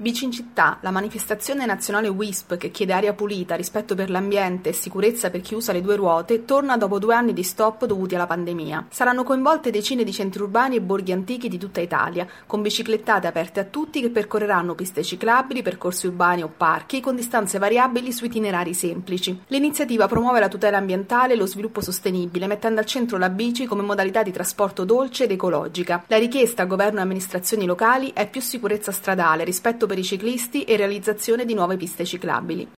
Bici in città, la manifestazione nazionale WISP che chiede aria pulita, rispetto per l'ambiente e sicurezza per chi usa le due ruote, torna dopo 2 anni di stop dovuti alla pandemia. Saranno coinvolte decine di centri urbani e borghi antichi di tutta Italia, con biciclettate aperte a tutti che percorreranno piste ciclabili, percorsi urbani o parchi, con distanze variabili su itinerari semplici. L'iniziativa promuove la tutela ambientale e lo sviluppo sostenibile, mettendo al centro la bici come modalità di trasporto dolce ed ecologica. La richiesta a governo e amministrazioni locali è più sicurezza stradale, rispetto per i ciclisti e realizzazione di nuove piste ciclabili.